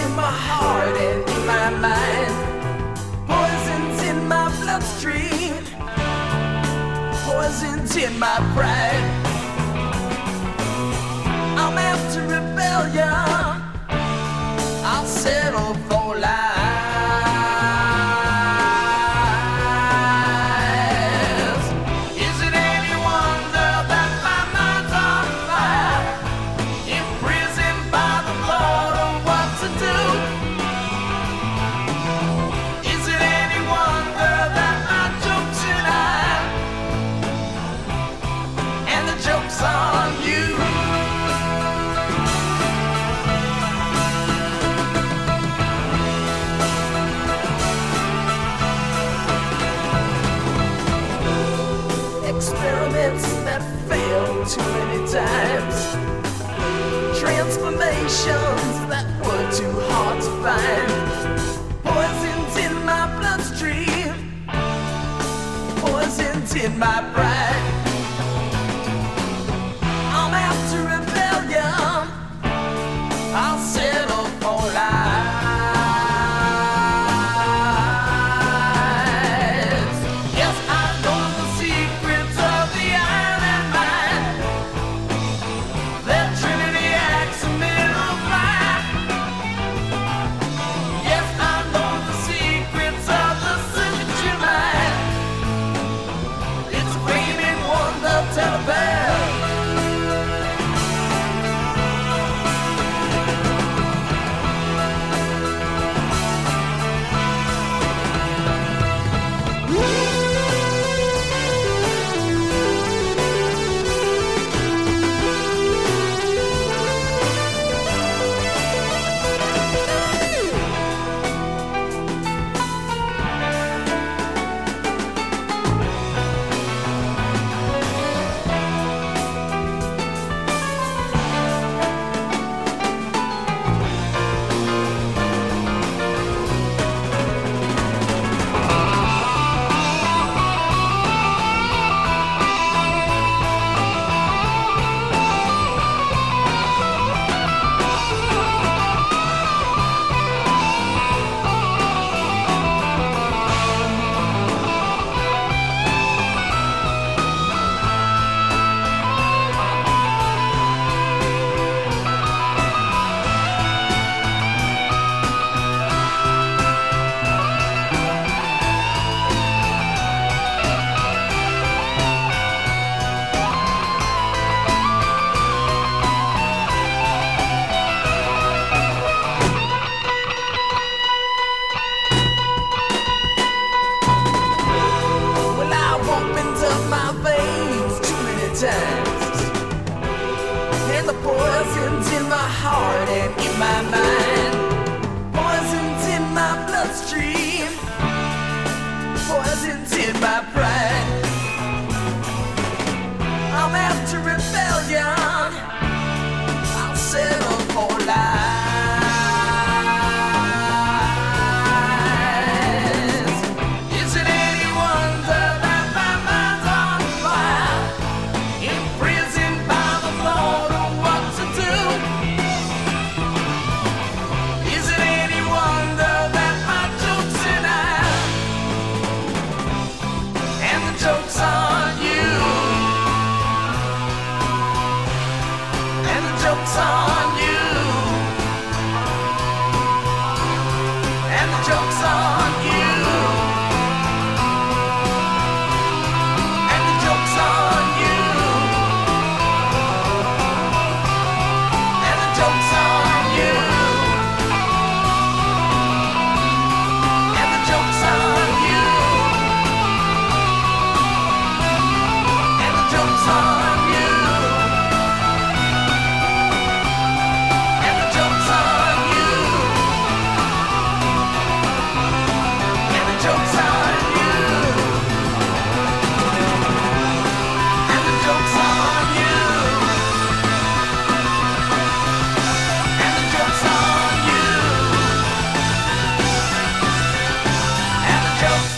in my heart and in my mind. Poison's in my bloodstream. Poison's in my pride. I'm after rebellion. I'll settle for life. Experiments that fail too many times. Transformations that were too hard to find. Poison's in my bloodstream. Poison's in my pride. I'm after rebellion. I'll settle for life. Times. And the poison's in my heart and in my mind. Poison's in my bloodstream. Poison's in my pride. I'm after rebellion. I'll settle for life. Joke's on you. And the joke's on